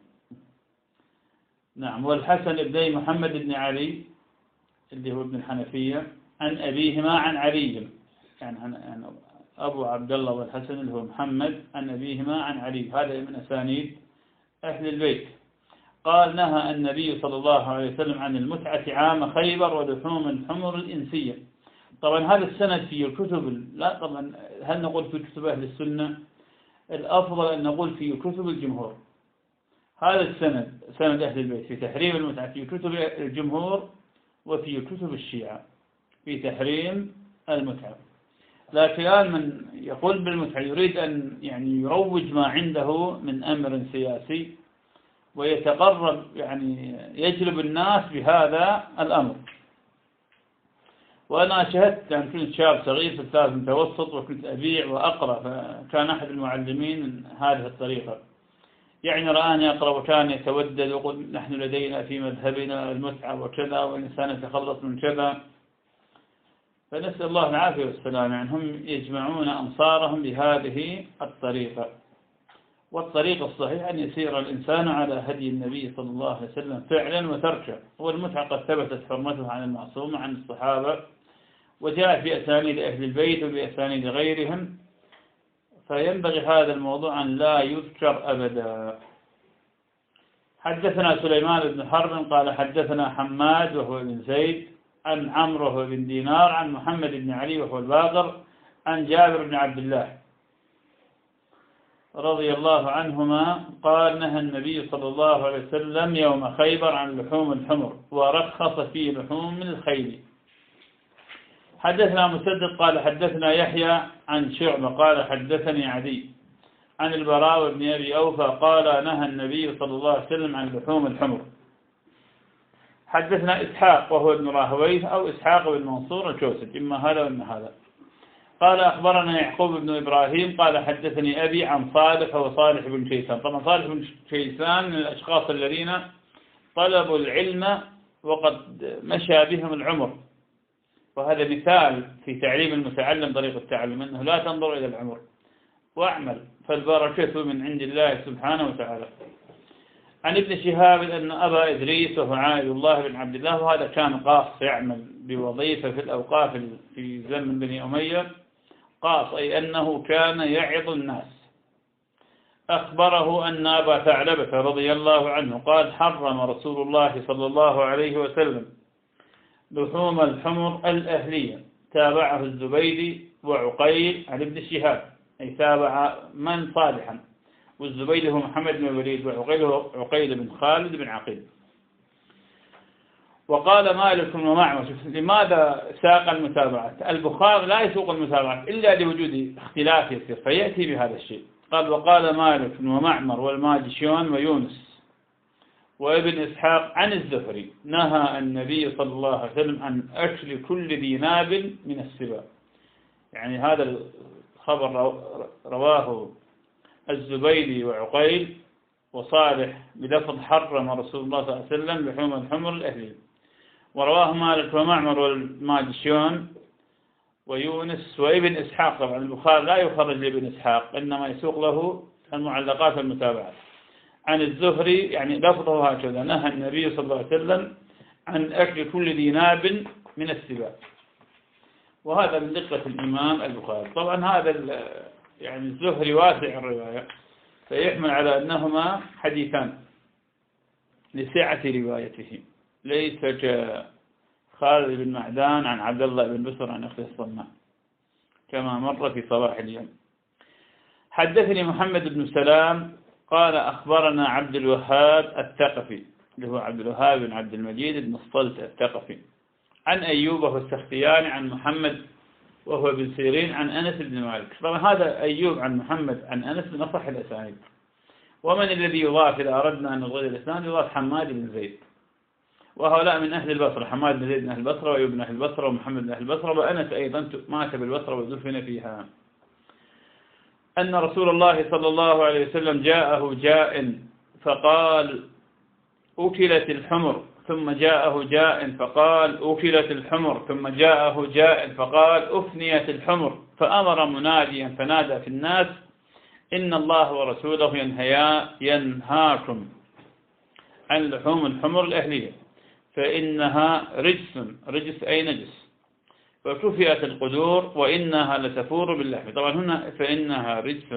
نعم. والحسن ابني محمد بن علي اللي هو ابن الحنفية عن أبيهما عن علي، يعني عن أبو عبد الله والحسن اللي هو محمد عن أبيهما عن علي، هذا من أسانيد أهل البيت. قال نهى النبي صلى الله عليه وسلم عن المتعة عام خيبر ولحوم الحمر الإنسية. طبعا هذا السند في الكتب، لا طبعا هل نقول في كتب أهل السنة؟ الأفضل أن نقول في كتب الجمهور. هذا السند سند أهل البيت في تحريم المتعة في كتب الجمهور وفي كتب الشيعة في تحريم المتعة. لكن الآن من يقول بالمتعة يريد أن يعني يروج ما عنده من أمر سياسي ويتقرب يعني يجلب الناس بهذا الأمر. وأنا شهدت أن كنت شاب صغير في الثالث متوسط وكنت أبيع وأقرأ، فكان أحد المعلمين من هذه الطريقة، يعني رآني أقرأ وكان يتودد ويقول نحن لدينا في مذهبنا المتعة وكذا والإنسان يتخلص من كذا. فنسأل الله العافية والسلام، يعني هم يجمعون أنصارهم بهذه الطريقة. والطريق الصحيح أن يسير الإنسان على هدي النبي صلى الله عليه وسلم فعلا وتركا. والمتعة قد ثبتت حرمتها عن المعصوم عن الصحابة، وجاء في أسانيد أهل البيت وبأسانيد غيرهم، فينبغي هذا الموضوع أن لا يذكر أبدا. حدثنا سليمان بن حرب قال حدثنا حماد وهو بن زيد عن عمرو وهو بن دينار عن محمد بن علي وهو الباقر عن جابر بن عبد الله رضي الله عنهما قال نهى النبي صلى الله عليه وسلم يوم خيبر عن لحوم الحمر ورخص في لحوم الخيل. حدثنا مسدد قال حدثنا يحيى عن شعبة قال حدثني عدي عن البراء بن أبي أوفى قال نهى النبي صلى الله عليه وسلم عن لحوم الحمر. حدثنا إسحاق وهو ابن راهويه أو إسحاق بن منصور الكوسج، إما هذا وإما هذا. قال أخبرنا يعقوب بن إبراهيم قال حدثني أبي عن صالح وصالح بن كيسان. طبعا صالح بن كيسان من الأشخاص الذين طلبوا العلم وقد مشى بهم العمر، وهذا مثال في تعليم المتعلم طريق التعلم أنه لا تنظر إلى العمر واعمل فالبركة من عند الله سبحانه وتعالى. عن ابن شهاب أن أبا إدريس وهو عائد الله بن عبد الله، وهذا كان قاص يعمل بوظيفة في الأوقاف في زمن بني أمية، قاص أي أنه كان يعظ الناس. أخبره أن أبا ثعلبة رضي الله عنه قال حرم رسول الله صلى الله عليه وسلم لحوم الحمر الأهلية. تابعه الزبيدي وعقيل عن ابن شهاب، أي تابع من صالحا، والزبيدي هو محمد بن الوليد وعقيل هو عقيل بن خالد بن عقيل. وقال مالك ومعمر. لماذا ساق المتابعات؟ البخاري لا يسوق المتابعات إلا لوجود اختلاف يسير فيأتي بهذا الشيء. قال وقال مالك ومعمر والماجشون ويونس وابن إسحاق عن الزهري نهى النبي صلى الله عليه وسلم عن أكل كل ذي ناب من السباع. يعني هذا الخبر رواه الزبيدي وعقيل وصالح بلفظ حرم رسول الله صلى الله عليه وسلم لحوم الحمر الأهلية. ورواه مالك ومعمر والماجشون ويونس وابن إسحاق. طبعا البخاري لا يخرج لابن إسحاق، إنما يسوق له المعلقات المتابعة عن الزهري. يعني لفظه هكذا: نهى النبي صلى الله عليه وسلم عن أكل كل ذي ناب من السباع. وهذا من دقة الإمام البخاري. طبعا هذا يعني الزهري واسع الرواية، فيحمل على أنهما حديثان لسعة روايته، ليس كخالد بن معدان عن عبد الله بن بسر عن أخي الصناع كما مر في صباح اليوم. حدثني محمد بن سلام قال أخبرنا عبد الوهاب الثقفي، اللي هو عبد الوهاب بن عبد المجيد بن الصلت الثقفي، عن أيوب وهو السختياني عن محمد وهو بن سيرين عن أنس بن مالك. طبعا هذا أيوب عن محمد عن أنس من أصح الأسانيد. ومن الذي يضاف إذا أردنا أن نغير الإسناد؟ يضاف حماد بن زيد، وهؤلاء من أهل البصرة: حماد بن زيد من أهل البصرة، وأيوب من أهل البصرة، ومحمد من أهل البصرة، وأنس أيضا مات بالبصرة ودفن فيها. أن رسول الله صلى الله عليه وسلم جاءه جاء فقال: أكلت الحمر، ثم جاءه جاء فقال: أكلت الحمر، ثم جاءه جاء فقال: أفنيت الحمر، فأمر مناديا فنادى في الناس: إن الله ورسوله ينهيا ينهاكم عن لحوم الحمر الأهلية فإنها رجس، رجس أي نجس، وكفئت القدور وإنها لتفور باللحم. طبعا هنا فإنها رجس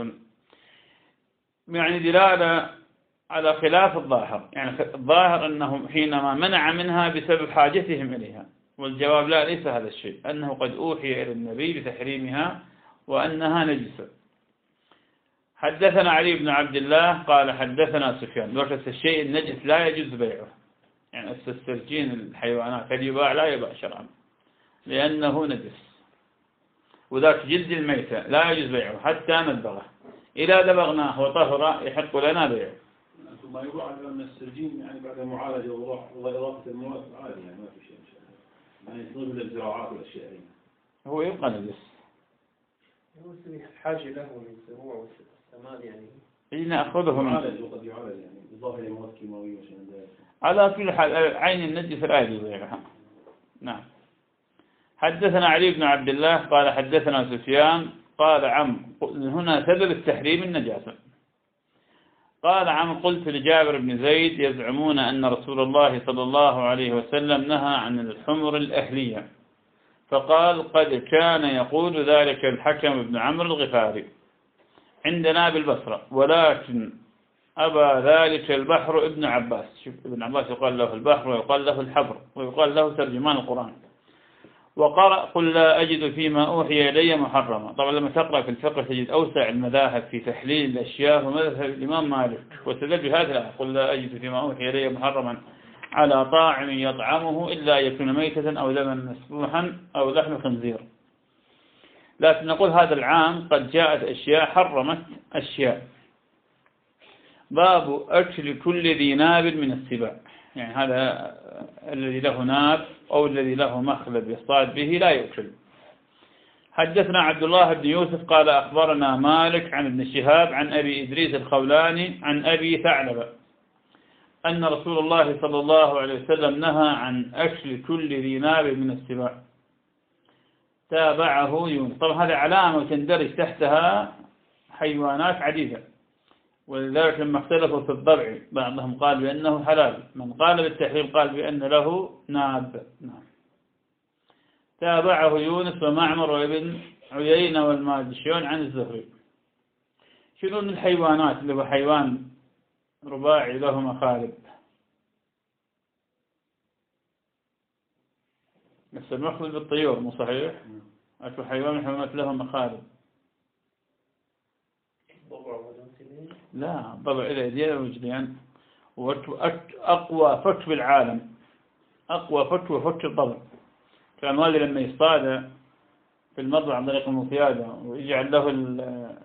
يعني دلالة على خلاف الظاهر، يعني الظاهر أنه حينما منع منها بسبب حاجتهم إليها، والجواب لا، ليس هذا الشيء، أنه قد أوحي إلى النبي بتحريمها وأنها نجسة. حدثنا علي بن عبد الله قال حدثنا سفيان. وقت الشيء النجس لا يجوز بيعه، يعني السرجين الحيوانات اليباع لا يباع شرعا لأنه نجس، وذاك جلد الميتة لا يجوز بيعه حتى ندبغه، إذا دبغناه وطهر يحق لنا بيعه. ثم يباع أن السرجين يعني بعد المعالجة وإضافة المواد عادي، يعني ما في شيء إن شاء الله، يعني يصير للزراعات والأشياء هي. هو يبقى نجس. هو حاجة له من الزروع والسماد يعني. إيه نأخذه من معالج وقد يعالج يعني إضافة لمواد كيماوية وشيء ذلك. على كل حال عين النجس لا يجوز بيعها. نعم. حدثنا علي بن عبد الله قال حدثنا سفيان قال عم، هنا سبب التحريم النجاسة. قال عم قلت لجابر بن زيد: يزعمون أن رسول الله صلى الله عليه وسلم نهى عن الحمر الأهلية، فقال: قد كان يقول ذلك الحكم بن عمرو الغفاري عندنا بالبصرة، ولكن أبى ذلك البحر ابن عباس. شوف، ابن عباس يقال له البحر ويقال له الحبر ويقال له ترجمان القرآن. وقرأ: قل لا أجد فيما أوحي إلي محرما. طبعا لما تقرأ في الفقه تجد أوسع المذاهب في تحليل الأشياء ومذهب الإمام مالك، واستدل بهذا الآية: قل لا أجد فيما أوحي إلي محرما على طاعم يطعمه إلا يكون ميتة أو دما مسفوحا أو لحم خنزير. لكن نقول هذا العام قد جاءت أشياء حرمت أشياء. باب أكل كل ذي ناب من السباع، يعني هذا الذي له ناب أو الذي له مخلب يصطاد به لا يؤكل. حدثنا عبد الله بن يوسف قال أخبرنا مالك عن ابن شهاب عن أبي إدريس الخولاني عن أبي ثعلبة أن رسول الله صلى الله عليه وسلم نهى عن أكل كل ذي ناب من السباع. تابعه يونس. طبعا هذه علامة تندرج تحتها حيوانات عديدة، ولذلك لما اختلفوا في الضبع بعضهم قال بأنه حلال، من قال بالتحريم قال بأن له ناب. نعم. تابعه يونس ومعمر وابن عيينة والماجشون عن الزهري. شنو من الحيوانات اللي هو حيوان رباعي له مخالب؟ بس المخلب بالطيور مو صحيح؟ أكو حيوان من حيوانات له مخالب. لا، ضبع إلى يدين ورجلين، وأقوى فك بالعالم، أقوى فك وفك الضبع. كان والي لما يصطاد في المضرع عن طريق المقيادة ويجعل له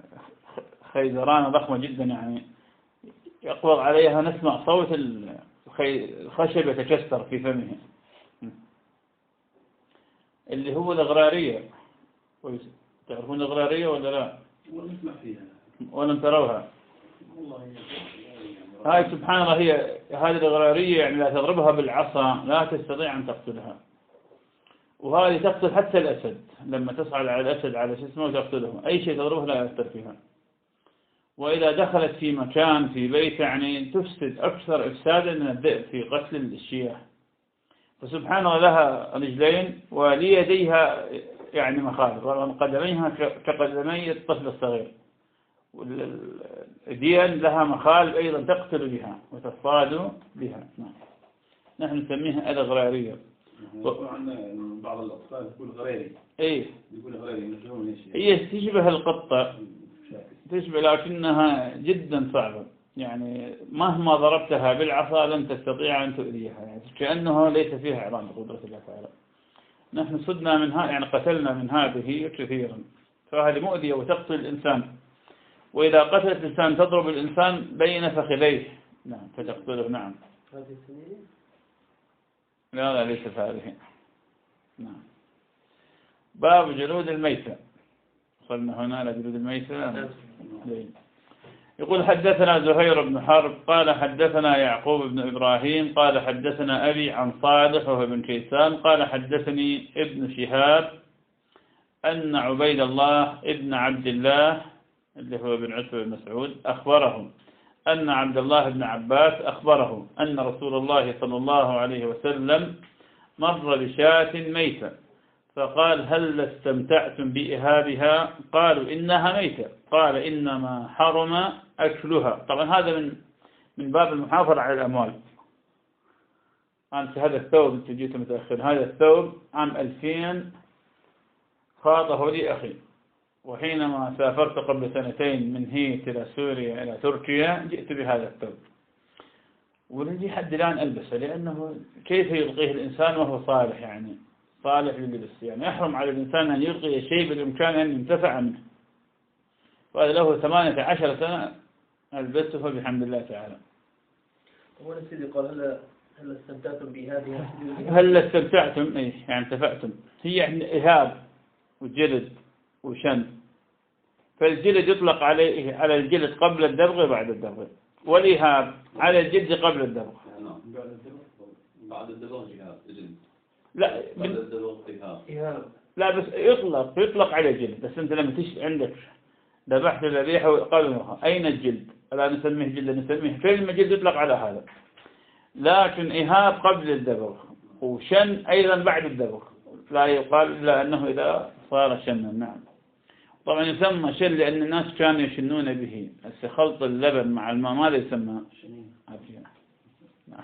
خيزرانة ضخمة جدا، يعني يقبض عليها نسمع صوت الخشب يتكسر في فمه، اللي هو الإغرارية. تعرفون الإغرارية ولا لا؟ ولم تروها؟ هاي سبحان الله، هي هذه الإغرارية يعني لا تضربها بالعصا لا تستطيع أن تقتلها، وهذه تقتل حتى الأسد لما تصعد على الأسد على شو اسمه وتقتله، أي شيء تضربه لا يأثر فيها. وإذا دخلت في مكان في بيت يعني تفسد أكثر إفسادا من الذئب في قتل الشياه. فسبحان الله لها رجلين وليديها يعني مخالب، وقدميها كقدمي الطفل الصغير، والدين لها مخالب أيضا تقتل بها وتصطاد بها. نحن نسميها الإغرارية. عن بعض الأطفال يقول غريري. إيه يقول غريري. هي تشبه القطة، تشبه لكنها جدا صعبة، يعني مهما ضربتها بالعصا لن تستطيع أن تؤذيها، يعني كأنه ليس فيها إعلان بقدرة الله تعالى. نحن صدنا منها يعني قتلنا من هذه كثيرا، فهذه مؤذية وتقتل الإنسان، وإذا قتلت الإنسان تضرب الإنسان بين فخذيه نعم فتقتله. نعم هذه سنين؟ لا لا ليست هذه. نعم. باب جلود الميتة، وصلنا هنا لجلود الميتة. يقول حدثنا زهير بن حرب قال حدثنا يعقوب بن إبراهيم قال حدثنا أبي عن صالح وهو بن كيسان قال حدثني ابن شهاب أن عبيد الله ابن عبد الله اللي هو بن عتبة بن مسعود أخبره أن عبد الله بن عباس أخبره أن رسول الله صلى الله عليه وسلم مر بشاة ميتة فقال هل استمتعتم بإهابها؟ قالوا إنها ميتة. قال إنما حرم أكلها. طبعا هذا من من باب المحافظة على الأموال. أنت هذا الثوب أنت جيت متأخر، هذا الثوب عام ألفين خاطه لي أخي، وحينما سافرت قبل سنتين من هيت إلى سوريا إلى تركيا جئت بهذا الثوب، ولدي حد الآن ألبسه، لأنه كيف يلقيه الإنسان وهو صالح، يعني صالح للبس، يعني يحرم على الإنسان أن يلقي شيء بالإمكان أن ينتفع منه. وهذا له ثمانية عشر سنة ألبسه بحمد الله تعالى. هو سيدي قال هل هل استمتعتم بهذه؟ هل استمتعتم إيه يعني انتفعتم، هي يعني إهاب وجلد وشن، فالجلد يطلق عليه على الجلد قبل الدبغ وبعد الدبغ، والإهاب على الجلد قبل الدبغ. بعد الدبغ إهاب جلد. لا بعد الدبغ إهاب. لا بس يطلق يطلق على الجلد، بس أنت لما تيجي عندك ذبحت الذبيحة وقالوا أين الجلد؟ لا نسميه جلد، نسميه فيلم جلد يطلق على هذا، لكن إهاب قبل الدبغ وشن أيضا بعد الدبغ، لا يقال إلا أنه إذا صار شنا. نعم. طبعا يسمى شن لأن الناس كانوا يشنون به، هسه خلط اللبن مع الماء ماذا يسمى؟ نعم.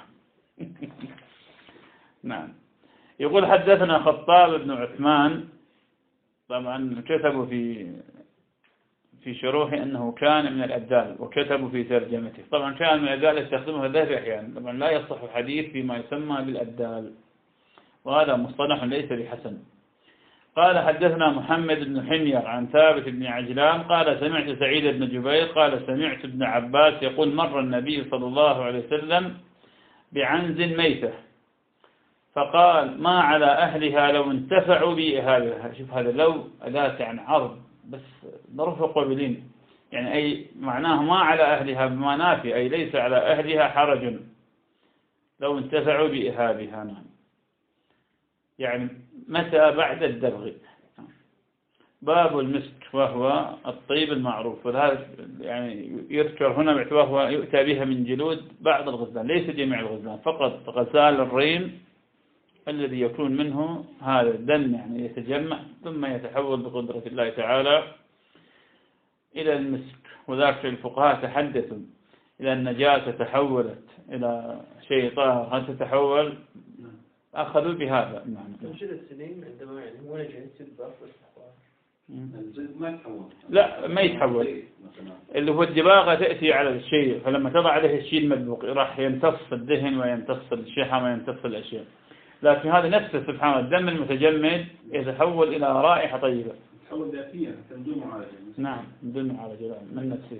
نعم. يقول حدثنا خطاب بن عثمان، طبعا كتبوا في في شروحه أنه كان من الأبدال، وكتبوا في ترجمته طبعا كان من الأبدال يستخدمه الذهبي أحيانا، طبعا لا يصح الحديث فيما يسمى بالأبدال، وهذا مصطلح ليس بحسن. قال حدثنا محمد بن حمير عن ثابت بن عجلان قال سمعت سعيد بن جبير قال سمعت ابن عباس يقول مر النبي صلى الله عليه وسلم بعنز ميتة فقال ما على أهلها لو انتفعوا بإهابها. شوف هذا لو أداة عن عرض بس ظرف قابلين، يعني أي معناه ما على أهلها بما نافي، أي ليس على أهلها حرج لو انتفعوا بإهابها. نعم. يعني متى بعد الدبغ. باب المسك وهو الطيب المعروف، وهذا يعني يذكر هنا باعتباره يؤتى بها من جلود بعض الغزلان، ليس جميع الغزلان، فقط غزال الريم الذي يكون منه هذا الدم يعني يتجمع ثم يتحول بقدرة الله تعالى إلى المسك. وذاك الفقهاء تحدثوا إلى النجاسة تحولت إلى شيء طاهر، هل تتحول؟ أخذوا بهذا المعنى. مجد السليم عندما يعني هو نجد سبب الجلد ما يتحول. لا ما يتحول، اللي هو الدباغة تأتي على الشيء، فلما تضع عليه الشيء المدبوق راح يمتص الدهن ويمتص الشحم ويمتص الأشياء، لكن هذا نفسه سبحانه الدم المتجمد يتحول إلى رائحة طيبة. يتحول ذاتيا بدون معالجة. نعم بدون معالجة من نفسه.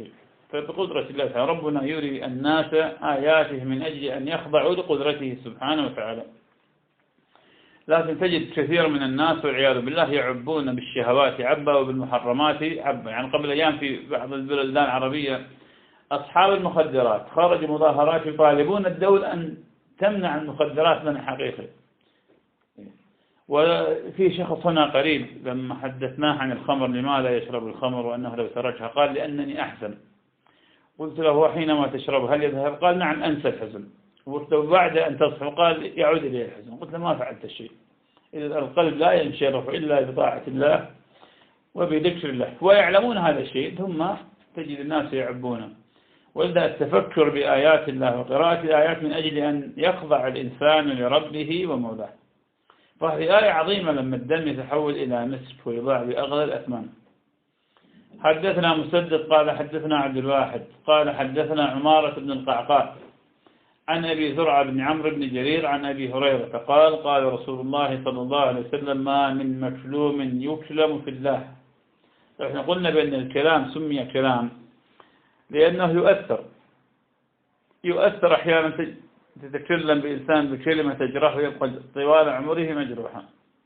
فبقدرة الله تعالى ربنا يري الناس آياته من أجل أن يخضعوا لقدرته سبحانه وتعالى. لكن تجد كثير من الناس والعياذ بالله يعبون بالشهوات عبا وبالمحرمات عبا. يعني قبل أيام في بعض البلدان العربية أصحاب المخدرات خرجوا مظاهرات يطالبون الدولة أن تمنع المخدرات منع حقيقي. وفي شخص هنا قريب لما حدثناه عن الخمر لماذا يشرب الخمر وأنه لو تركها قال لأنني أحزن. قلت له حينما تشرب هل يذهب؟ قال نعم أنسى الحزن. وبعد أن تصحو قال يعود إليه الحزن. قلت له ما فعلت شيء. إذا القلب لا ينشرح إلا بطاعة الله وبذكر الله ويعلمون هذا الشيء ثم تجد الناس يعبونه. ولذا التفكر بآيات الله وقراءة الآيات من أجل أن يخضع الإنسان لربه ومولاه. فهذه آية عظيمة لما الدم يتحول إلى مسك ويضاع بأغلى الأثمان. حدثنا مسدد قال حدثنا عبد الواحد قال حدثنا عمارة بن القعقاع عن أبي زرعة بن عمرو بن جرير عن أبي هريرة قال قال رسول الله صلى الله عليه وسلم ما من مكلوم يكلم في الله. احنا قلنا بأن الكلام سمي كلام لأنه يؤثر يؤثر أحيانا تتكلم بإنسان بكلمة تجرحه يبقى طوال عمره مجروحا.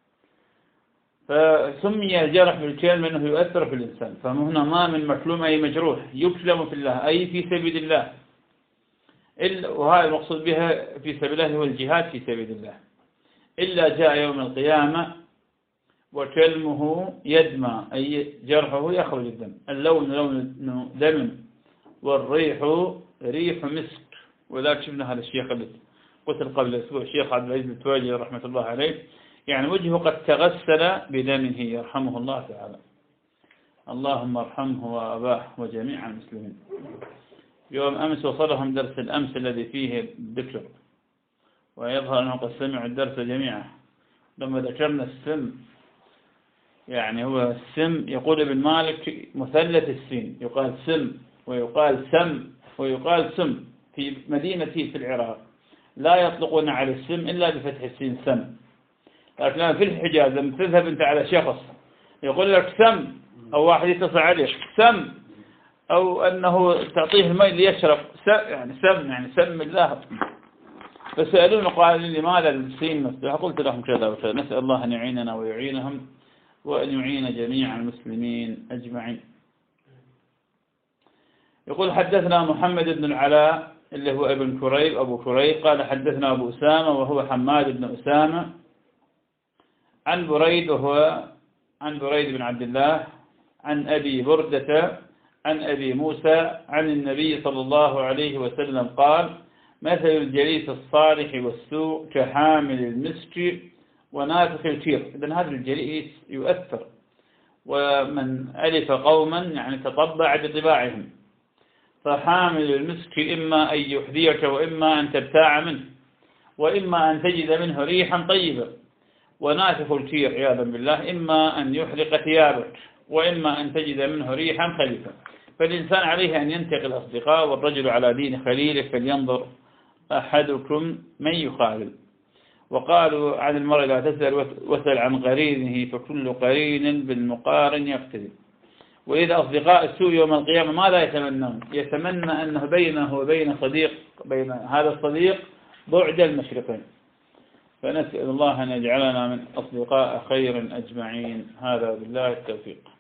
فسمي الجرح بالكلمة أنه يؤثر في الإنسان. فهنا ما من مكلوم أي مجروح يكلم في الله أي في سبيل الله. وهذا المقصود بها في سبيل الله هو الجهاد في سبيل الله. إلا جاء يوم القيامة وكلمه يدمى أي جرحه يخرج الدم. اللون لون دم والريح ريح مسك. وذلك شفنا هذا الشيخ اللي قتل قبل أسبوع الشيخ عبد العزيز التواجي رحمة الله عليه يعني وجهه قد تغسل بدمه يرحمه الله تعالى. اللهم ارحمه وأباه وجميع المسلمين. يوم أمس وصلهم درس الأمس الذي فيه الذكر ويظهر أنه قد سمعوا الدرس جميعا. لما ذكرنا السم يعني هو السم يقول ابن مالك مثلث السين يقال سم ويقال سم ويقال سم. في مدينتي في العراق لا يطلقون على السم إلا بفتح السين سم. لكن في الحجاز لما تذهب أنت على شخص يقول لك سم أو واحد يتصل عليك سم أو أنه تعطيه الماء ليشرب يعني سم يعني سم الله. فسألون قال لماذا السين مفتوحة؟ قلت لهم كذا وكذا. نسأل الله أن يعيننا ويعينهم وأن يعين جميع المسلمين أجمعين. يقول حدثنا محمد بن العلاء اللي هو ابن كريب أبو كريب قال حدثنا أبو أسامة وهو حماد بن أسامة عن بريد وهو عن بريد بن عبد الله عن أبي بردة عن أبي موسى عن النبي صلى الله عليه وسلم قال مثل الجليس الصالح والسوء كحامل المسك ونافخ الكير. إذن هذا الجليس يؤثر. ومن ألف قوما يعني تطبع بطباعهم. فحامل المسك إما أن يحذيك وإما أن تبتاع منه وإما أن تجد منه ريحا طيبة. ونافخ الكير عياذا بالله إما أن يحرق ثيابك وإما أن تجد منه ريحا خليفا. فالإنسان عليه أن ينتقي الأصدقاء والرجل على دين خليله فلينظر أحدكم من يخالل. وقالوا عن المرء لا تسأل وسل عن قرينه فكل قرين بالمقارن يقتدي. وإذا أصدقاء السوء يوم القيامة ماذا يتمنون؟ يتمنى أنه بينه وبين صديق بين هذا الصديق بعد المشرقين. فنسأل الله أن يجعلنا من أصدقاء خير أجمعين. هذا بالله التوفيق.